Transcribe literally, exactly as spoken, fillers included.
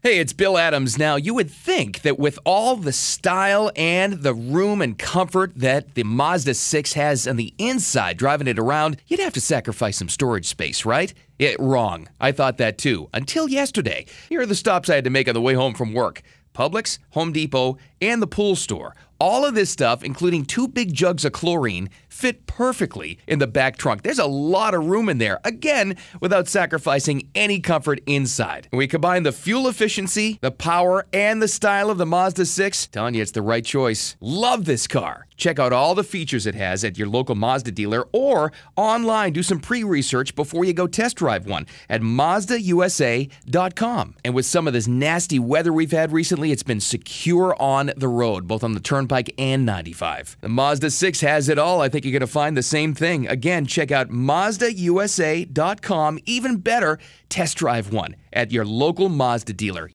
Hey, it's Bill Adams. Now, you would think that with all the style and the room and comfort that the Mazda six has on the inside, driving it around, you'd have to sacrifice some storage space, right? Yeah, wrong. I thought that too. Until yesterday. Here are the stops I had to make on the way home from work. Publix, Home Depot, and the pool store. All of this stuff, including two big jugs of chlorine, fit perfectly in the back trunk. There's a lot of room in there, again, without sacrificing any comfort inside. We combine the fuel efficiency, the power, and the style of the Mazda six. Telling you, it's the right choice. Love this car. Check out all the features it has at your local Mazda dealer or online. Do some pre-research before you go test drive one at Mazda U S A dot com. And with some of this nasty weather we've had recently, it's been secure on the road, both on the Turnpike and ninety-five. The Mazda six has it all. I think you're going to find the same thing. Again, check out Mazda U S A dot com. Even better, test drive one at your local Mazda dealer.